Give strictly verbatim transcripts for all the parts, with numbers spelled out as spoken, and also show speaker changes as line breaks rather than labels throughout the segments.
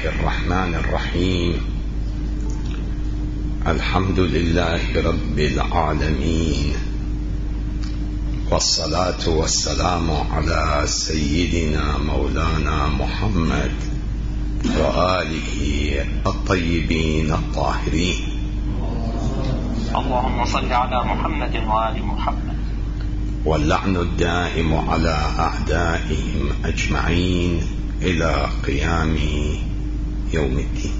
الله الرحمن الرحيم. الحمد لله رب العالمين، والصلاة والسلام على سيدنا مولانا محمد وآله الطيبين الطاهرين.
اللهم صل على محمد وآل محمد.
واللعن الدائم على أعدائهم أجمعين إلى قيام يوم الدين.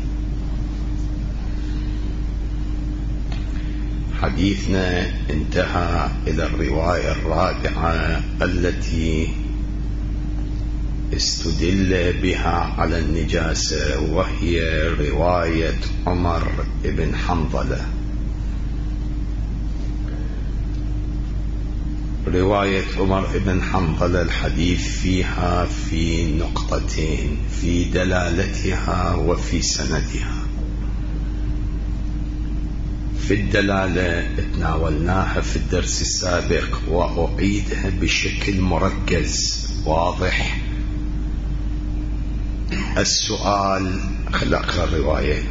حديثنا انتهى إلى الرواية الرابعة التي استدل بها على النجاسة، وهي رواية عمر بن حنظلة. رواية عمر بن حنظلة الحديث فيها في نقطتين، في دلالتها وفي سندها. في الدلالة تناولناها في الدرس السابق وأعيدها بشكل مركز واضح. السؤال، خلق أقرأ الرواية.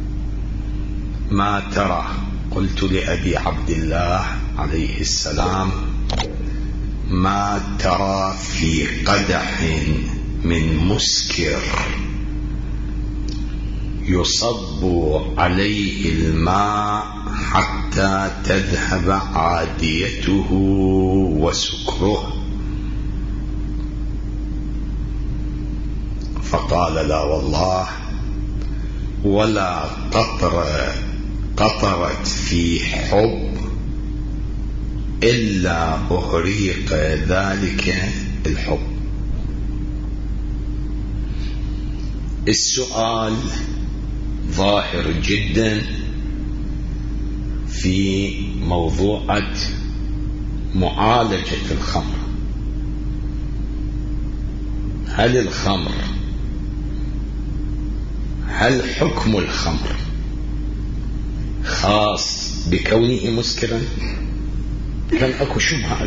ما ترى؟ قلت لأبي عبد الله عليه السلام: ما ترى في قدح من مسكر يصب عليه الماء حتى تذهب عاديته وسكره؟ فقال: لا والله، ولا قطرة قطرت في حب إلا أهريق ذلك الحب. السؤال ظاهر جدا في موضوعة معالجة الخمر. هل الخمر هل حكم الخمر خاص بكونه مسكرا؟ كان اكو شبهة.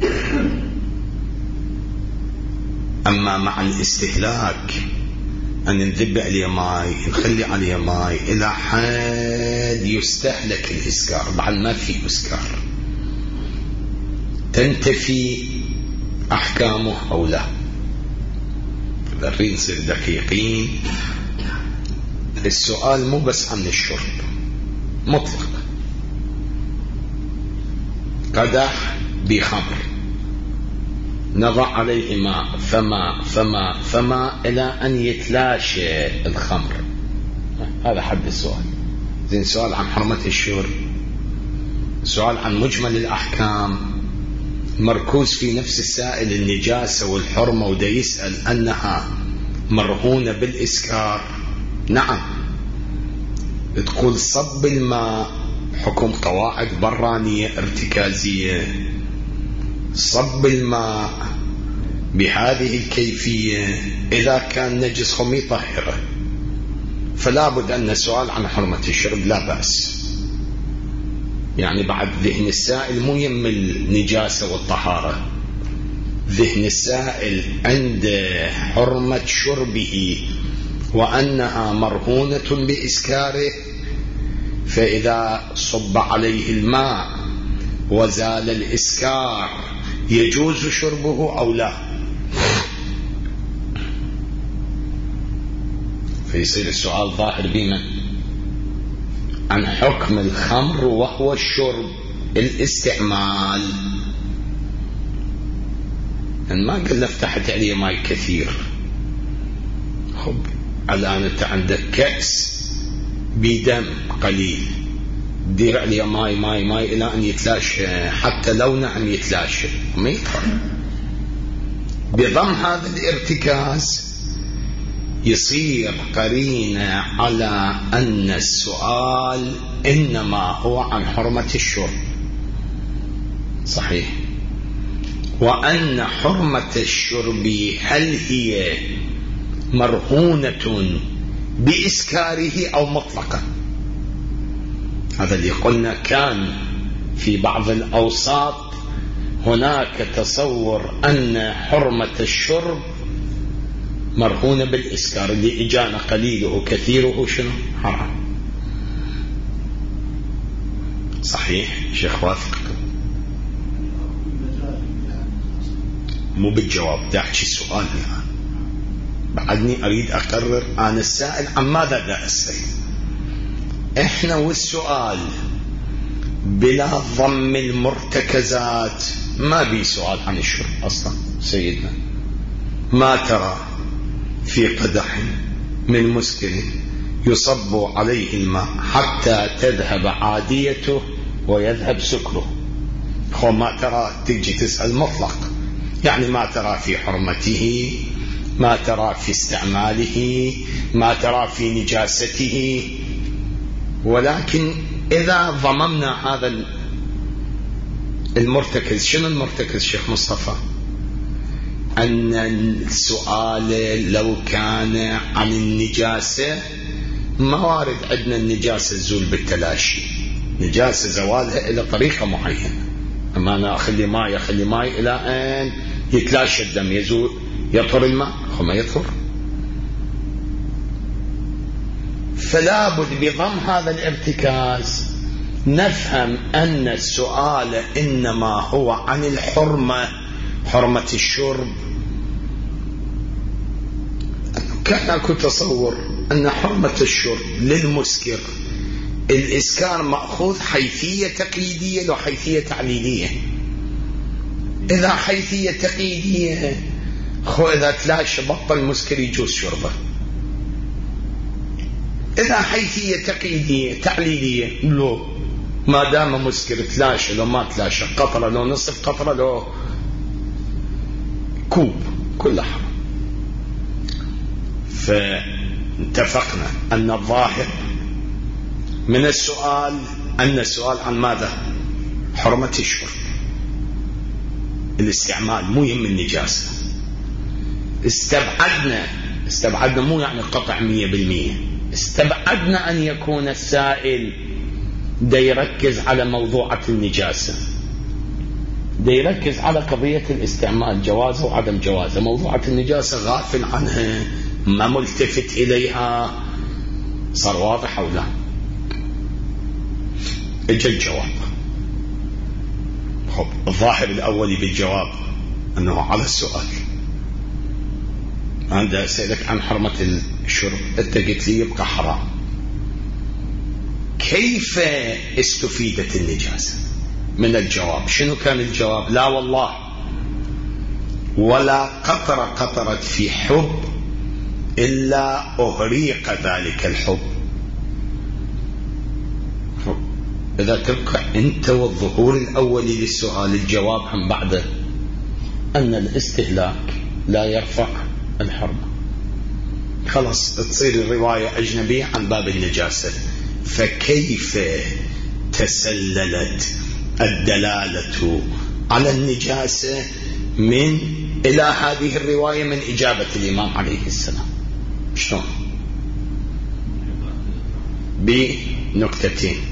اما مع الاستهلاك ان نذب عليه ماي، نخلي عليه ماي الى حد يستهلك الاسكار، بعد ما في اسكار، تنتفي احكامه او لا؟ نريد نصير دقيقين. السؤال مو بس عن الشرب مطلق. قدح بخمر نضع عليه ماء فما فما فما إلى أن يتلاشى الخمر، هذا حد السؤال. زين، سؤال عن حرمة الشرب، سؤال عن مجمل الأحكام، مركوز في نفس السائل النجاسة والحرمة، ودا يسأل أنها مرهونة بالإسكار. نعم، تقول صب الماء حكم قواعد برانية ارتكازية، صب الماء بهذه الكيفية إذا كان نجس خم يطهره، فلا بد أن السؤال عن حرمة الشرب لا بأس. يعني بعد ذهن السائل مو يم النجاسة والطهارة، ذهن السائل عند حرمة شربه وأنها مرهونة بإسكاره، فإذا صب عليه الماء وزال الإسكار يجوز شربه أو لا؟ فيصير السؤال ظاهر بمن؟ عن حكم الخمر وهو الشرب، الاستعمال. أن ما قلنا فتحت عليه ماء كثير، خب الآن أنت عندك كأس بدم قليل، دير عليه ماي ماي ماي إلى أن يتلاشى، حتى لو نعم يتلاشى ما يطهر. بضم هذا الارتكاز يصير قرينة على أن السؤال إنما هو عن حرمة الشرب، صحيح، وأن حرمة الشرب هل هي مرهونة بإسكاره أو مطلقا؟ هذا اللي قلنا. كان في بعض الأوساط هناك تصور أن حرمة الشرب مرهونة بالإسكار، اللي إجانا قليله وكثيره شنو؟ حرام. صحيح شيخ وافق؟ مو بالجواب، دا أحكي السؤال الآن، بعدني أريد أقرر أنا السائل عن ماذا دا أسأل. إحنا والسؤال بلا ضم المرتكزات ما بي سؤال عن الشرب أصلا. سيدنا ما ترى في قدح من مسكر يصب عليه الماء حتى تذهب عاديته ويذهب سكره. هو ما ترى تجي تسأل مطلق، يعني ما ترى في حرمته، ما ترى في استعماله، ما ترى في نجاسته. ولكن إذا ضممنا هذا المرتكز، شنو المرتكز شيخ مصطفى؟ أن السؤال لو كان عن النجاسة، ما وارد عندنا النجاسة تزول بالتلاشي، نجاسة زوالها إلى طريقة معينة. أما أنا أخلي ماء أخلي ماء إلى أن يتلاشى الدم يزول يطهر الماء، هو ما يطهر. فلا بد بضم هذا الارتكاز نفهم أن السؤال إنما هو عن الحرمة، حرمة الشرب. كان أكو تصور أن حرمة الشرب للمسكر الإسكار مأخوذ حيثية تقييدية لو حيثية تعليلية. إذا حيثية تقييدية خو إذا تلاشى بطل مسكر يجوز شربه. إذا حيثية تقييدية تعليلية لو ما دام مسكر تلاشى لو ما تلاشى قطرة لو نصف قطرة لو كوب كلها حرام. فاتفقنا أن الظاهر من السؤال أن السؤال عن ماذا؟ حرمة الشرب، الاستعمال، مو يهم النجاسة. استبعدنا استبعدنا مو يعني قطع مية بالمية، استبعدنا أن يكون السائل دا يركز على موضوعة النجاسة، دا يركز على قضية الاستعمال، جوازه وعدم جوازه. موضوعة النجاسة غافل عنها، ما ملتفت إليها. صار واضح أو لا؟ اجى الجواب. خب الظاهر الأولي بالجواب أنه على السؤال أنا أسألك عن حرمة الشرب، أنت قلت لي يبقى حرام. كيف استفيدت النجاسة من الجواب؟ شنو كان الجواب؟ لا والله ولا قطرة قطرت في حب إلا أهريق ذلك الحب. إذا تبقى أنت والظهور الأولي للسؤال الجواب عن بعده أن الاستهلاك لا يرفع الحرمة، خلاص تصير الرواية أجنبية عن باب النجاسة. فكيف تسللت الدلالة على النجاسة من إلى هذه الرواية من إجابة الإمام عليه السلام؟ شلون؟ بنكتتين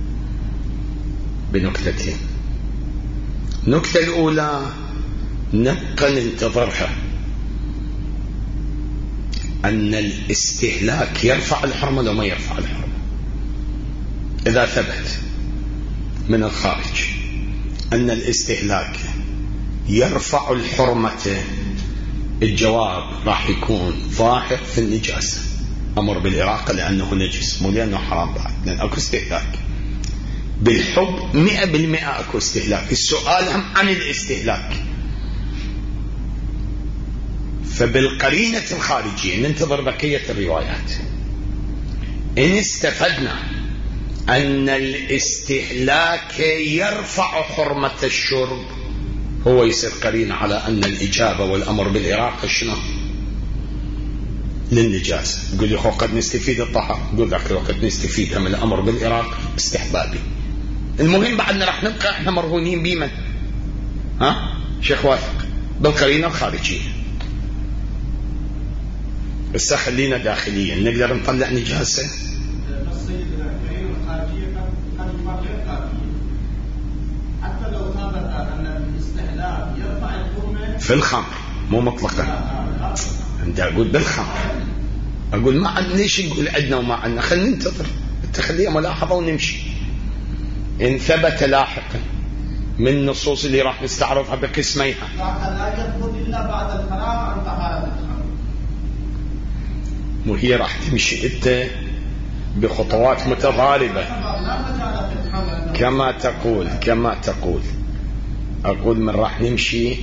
بنكتتين النكتة الأولى نبقى ننتظرها، أن الاستهلاك يرفع الحرمة لو ما يرفع الحرمة. إذا ثبت من الخارج أن الاستهلاك يرفع الحرمة، الجواب راح يكون ظاهر في النجاسة، أمر بالإراقة لأنه نجس، مو لأنه حرام بعد، لأن أكو استهلاك. بالحب مئة بالمئة أكو استهلاك. السؤال هم عن الاستهلاك. فبالقرينة الخارجية ننتظر بقية الروايات. إن استفدنا أن الاستهلاك يرفع حرمة الشرب، هو يصير قرينة على أن الإجابة والأمر بالإراقة شنو؟ للنجاسة. يقول لي قد نستفيد الطهارة، يقول لك قد نستفيدها من الأمر بالإراقة استحبابي. المهم بعدنا راح نبقى احنا مرهونين بمن؟ ها شيخ وافق؟ بالقرينة الخارجية. بس خلينا داخليا نقدر نطلع نجاسة.
حتى لو ثبت أن الاستهلاك يرفع الحرمة
في الخمر مو مطلقا. عندي أقول بالخمر، أقول ما عندنا، ليش نقول عندنا وما عندنا؟ خلينا ننتظر، تخليها ملاحظة ونمشي. إن ثبت لاحقا من النصوص اللي راح نستعرضها بقسميها
لا يثبت إلا بعد الفراغ عن طهارة الخمر،
وهي راح تمشي أنت بخطوات متضاربة كما تقول كما تقول أقول من راح نمشي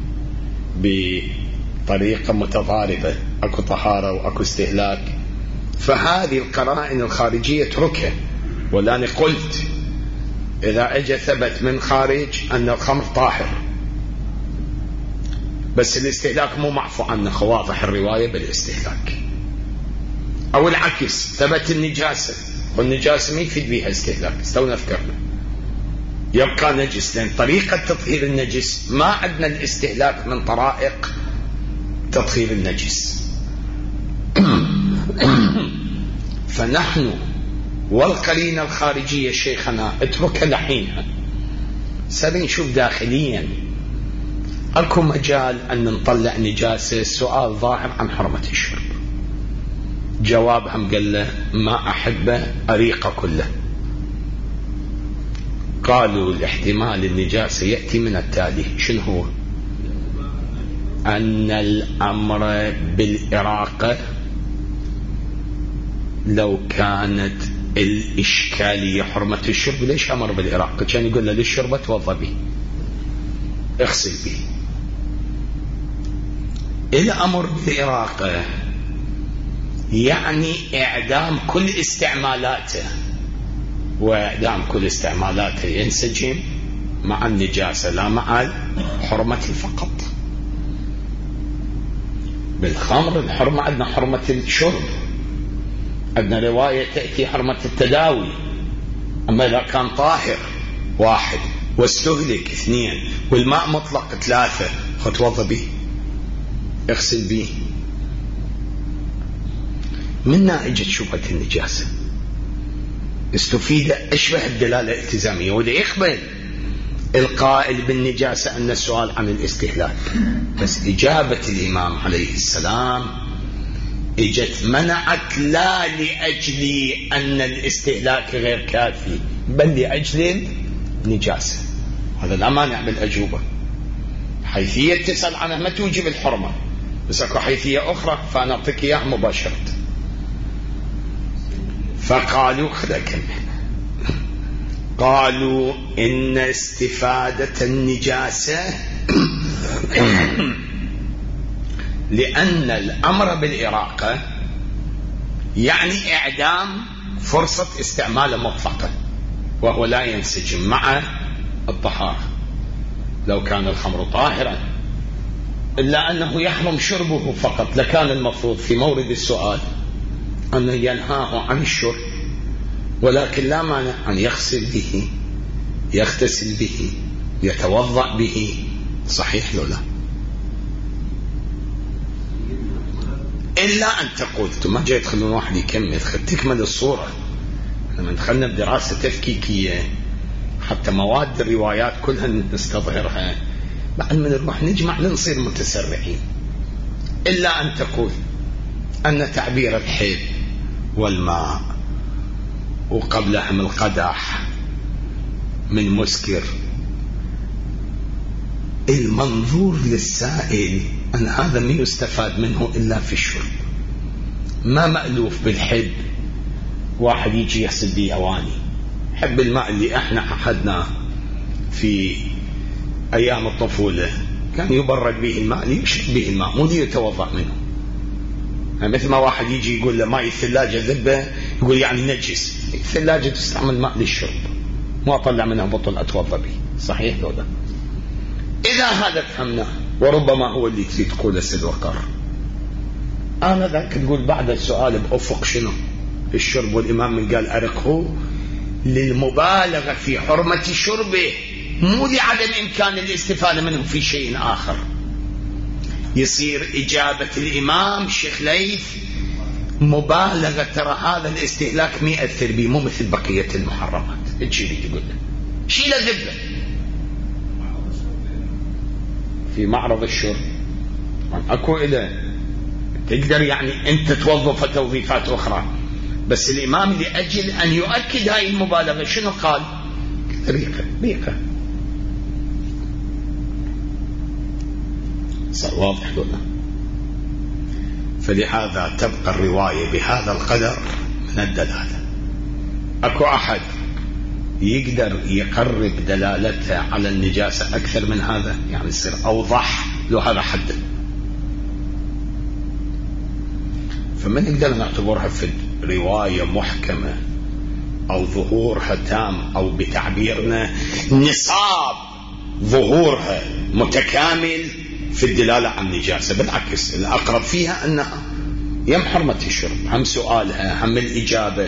بطريقة متضاربة، أكو طهارة وأكو استهلاك، فهذه القرائن الخارجية اتركها. ولاني قلت إذا أجى ثبت من خارج أن الخمر طاهر، بس الاستهلاك مو معفو عنه، واضح الرواية بالاستهلاك. أو العكس، ثبت النجاسة، والنجاسة ما يفيد بها استهلاك، استونا فكرنا يبقى نجس، لأن طريقة تطهير النجس ما عندنا الاستهلاك من طرائق تطهير النجس. فنحن والقرينة الخارجية شيخنا اتركها لحينها، سنشوف نشوف داخليا اكو مجال ان نطلع نجاسة. السؤال ظاهر عن حرمة الشرب، جوابهم قال له ما أحبه أريقه كله. قالوا الاحتمال النجاسة يأتي من التالي، شنو هو؟ أن الأمر بالإراقة لو كانت الإشكالية حرمة الشرب، ليش أمر بالإراقة؟ كان يقول له للشرب توضى به، اغسل به. الأمر بالإراقة يعني إعدام كل استعمالاته، وإعدام كل استعمالاته ينسجم مع النجاسة لا مع حرمة فقط. بالخمر الحرمة عندنا حرمة الشرب، عندنا رواية تأتي حرمة التداوي، أما إذا كان طاهر واحد واستهلك اثنين والماء مطلق ثلاثة فتوضى به، اغسل به. منها اجت شبهة النجاسة، استفيد اشبه الدلالة الالتزامية، وده يقبل القائل بالنجاسة أن السؤال عن الاستهلاك، بس إجابة الإمام عليه السلام اجت منعت لا لأجل أن الاستهلاك غير كافي، بل لأجل النجاسة. هذا لا مانع بالأجوبة. حيثية تسأل عنها ما توجب الحرمة، بس أكو حيثية أخرى فأنا أعطيك إياها مباشرة. فقالوا خذك قالوا إن استفادة النجاسة لأن الأمر بالإراقة يعني إعدام فرصة استعمال مطلقا، وهو لا ينسجم مع الطهارة. لو كان الخمر طاهرا إلا أنه يحرم شربه فقط، لكان المفروض في مورد السؤال أنه ينهاه عن الشرب، ولكن لا مانع أن يغسل به، يغتسل به، يتوضأ به. صحيح لو لا؟ إلا أن تقول ما جاي تخلون واحد يكمل، تكمل الصورة. لما دخلنا بدراسة تفكيكية حتى مواد الروايات كلها نستظهرها، بعد ما نروح نجمع نصير متسرعين. إلا أن تقول أن تعبير الحيض والماء وقبلها من القدح من مسكر، المنظور للسائل أن هذا ما يستفاد منه إلا في الشرب. ما مألوف بالحب واحد يجي يحسب به أواني. حب الماء اللي احنا عهدناه في أيام الطفولة كان يبرد به الماء ليشرب به الماء، مو ليتوضأ منه. مثل ما واحد يجي يقول له ماء الثلاجة ذبة، يقول يعني نجس. الثلاجة تستعمل ماء للشرب، ما أطلع منها بطل أتوضأ به. صحيح لو ده؟ إذا هذا فهمناه، وربما هو اللي تريد تقوله سيد وقار. أنا ذاك تقول بعد السؤال بأفق شنو الشرب، والإمام من قال أرقه للمبالغة في حرمة شربه، مو لعدم إمكان الاستفادة منه في شيء آخر. يصير إجابة الإمام شيخ ليث مبالغة، ترى هذا الاستهلاك ما يأثر به، مو مثل بقية المحرمات. ايش اللي تقول له؟ شيل ذبه في معرض الشرب. اكو إلى تقدر يعني أنت توظف توظيفات أخرى، بس الإمام لأجل أن يؤكد هاي المبالغة شنو قال؟ ريقة ريقة. صار واضح ولا؟ فلهذا تبقى الرواية بهذا القدر من الدلالة. أكو أحد يقدر يقرب دلالته على النجاسة أكثر من هذا؟ يعني يصير أوضح لو هذا حده. فما نقدر نعتبرها في رواية محكمة أو ظهورها تام، أو بتعبيرنا نصاب ظهورها متكامل في الدلالة عن النجاسة. بالعكس الأقرب فيها أنها يم حرمة الشرب، هم سؤالها هم الإجابة.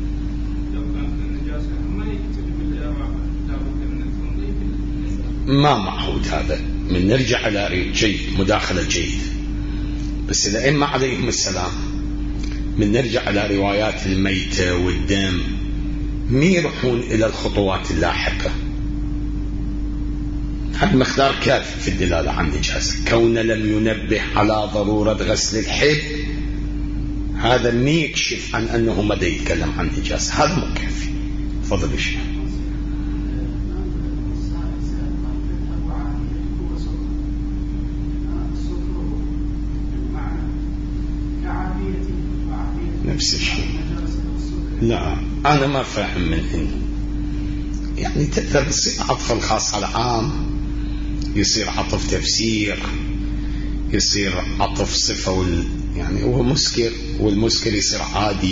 ما معهود هذا، من نرجع إلى جيد مداخلة جيد. بس الأئمة عليهم السلام من نرجع إلى روايات الميتة والدم مي يروحون إلى الخطوات اللاحقة. هذا مقدار كافي في الدلالة عن النجاسة. كون لم ينبه على ضرورة غسل الحب هذا ما يكشف عن أنه مدى يتكلم عن النجاسة، هذا مو كافي. تفضل الشيخ. نفس الشيء. لا أنا ما فاهم من هنا، يعني تقدر تصير عطف الخاص على عام، يصير عطف تفسير، يصير عطف صفة وال... يعني هو مسكر والمسكر يصير عادي.